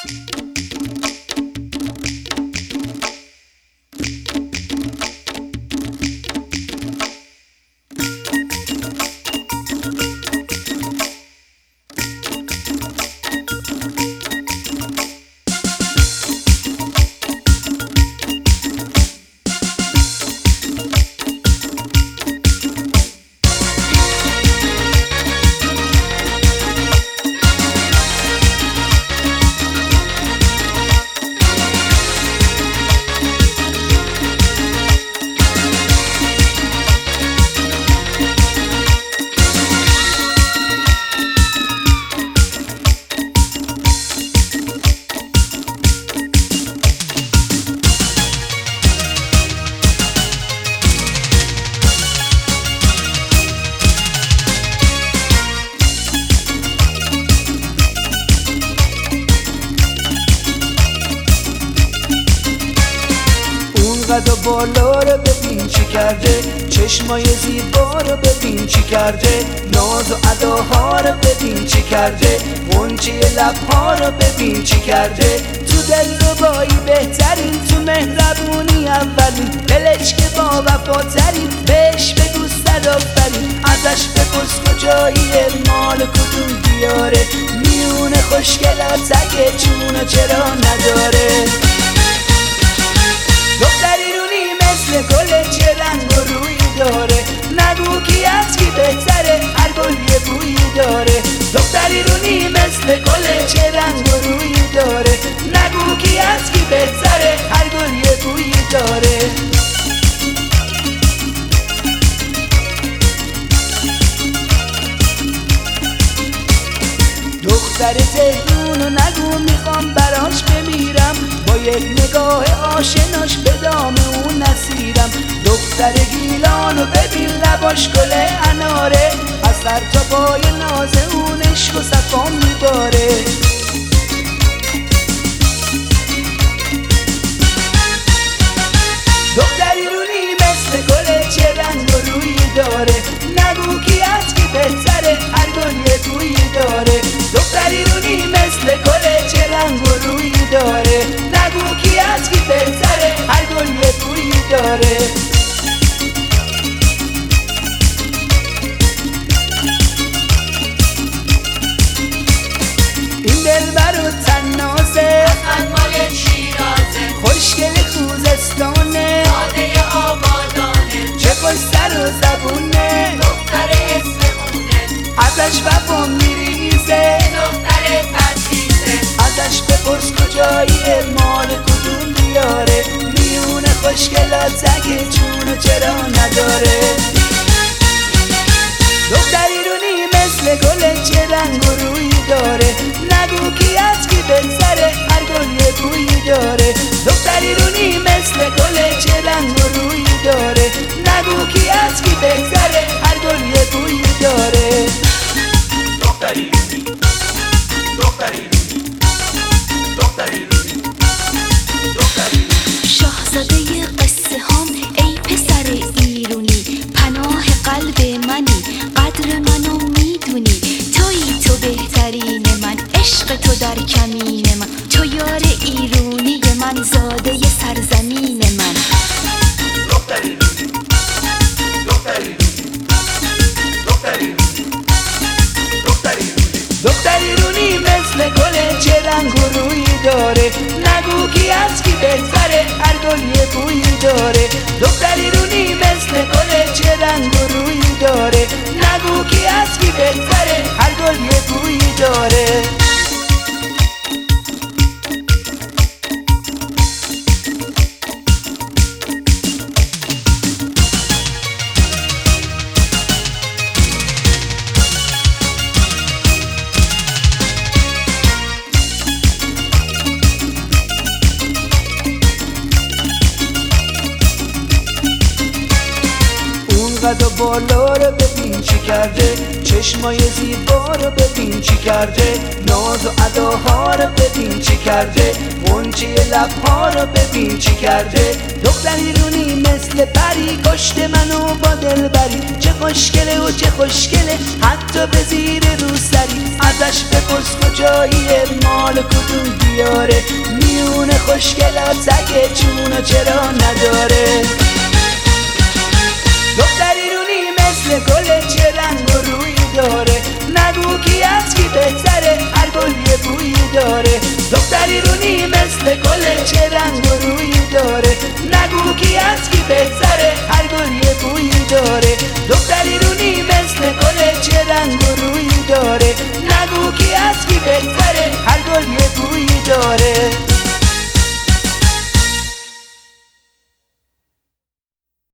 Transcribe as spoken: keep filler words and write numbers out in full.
قد و بالا رو ببین چی کرده، چشمای زیبا رو ببین چی کرده، ناز و اداها رو ببین چی کرده، غنچه لبها رو ببین چی کرده. تو دلربایی بهترین، تو مهربونی اولین، دلش که با وفاترین، بهش بگو صد آفرین. ازش بپرس کجاییه، مال کدوم دیاره، میونه خوشگلات اگه جونو چرا نداره. دختری رونی مثل گل، چه رنگ و رویی داره، نگو کی از کی بهتره، هر گل یه بویی داره. دختری رونی مثل گل، چه رنگ و رویی داره، نگو کی از کی بهتره، هر گل یه بویی داره. دختر تهرونو نگو میخوام براش بمیرم، با یک نگاه آشناش به دام اون نسیرم. دختر گیلانو ببین لباش گل اناره، از سر تا پای ناز اون عشق و صفا میباره. دختری رونی مثل گل، چه رنگ و رویی داره، نگو کی از کی بهتره، هر گل یه بویی داره. دختری رونی مثل گل، چه رنگ و رویی داره، نگو کی از کی بهتره، هر گل یه بویی داره. این دلبر و تنازه، اصلا مال شیرازه، خوشگل خوزستانه، ساده آبادانه، چه خوش سر و زبونه، دختر اسمونه، ازش وفا میریزه، دختر تدریسه. ازش بپرس کجاییه، مال کدوم دیاره، میونه خوشگلات اگه جونو چرا نداره. دختری رونی مثل گل، چه رنگ و رویی داره، نگو کی از کی بهتره، هر گل یه بویی داره. دختری رونی مثل گل، چه رنگ و رویی داره، نگو کی از کی بهتره، هر گل یه بویی داره. دختری رونی، دختری رونی، دختری رونی، دختری رونی. شاهزاده قصه هم ای پسر ایرونی، پناه قلب منی، قدر منو میدونی، تویی تو بهترین من، عشق تو در کمین من، تو یار ایرونی من، زاده سرزمین من. دختری رونی، دختری رونی، دختری رونی، دختری رونی. دختری رونی مثل گل، چه رنگ و رویی داره، نگو کی از کی بهتره، هر گل یه بویی داره. دختری رونی مثل گل، چه رنگ و رویی داره، نگو کی از کی بهتره، هر گل یه بویی داره. قد و بالا رو ببین چی کرده، چشمای زیبا رو ببین چی کرده، ناز و اداها رو ببین چی کرده، غنچه لبها رو ببین چی کرده. دختری رونی مثل پری، کشت منو با دلبری، چه خوشگله و چه خوشگله، حتی به زیر روسری. ازش بپرس کجاییه، مال کدوم دیاره. داره، میون خوشگلات سگ چونو چرا نداره. دختری رونی مثل گل چه رنگ و روی داره، نگو کی از کی بهتره هر گل یه بویی داره. دختری رونی مثل گل چه رنگ و روی داره، نگو کی از کی بهتره هر گل یه بویی داره. دختری رونی مثل گل چه رنگ و روی داره، نگو کی از کی بهتره هر گل یه بویی داره.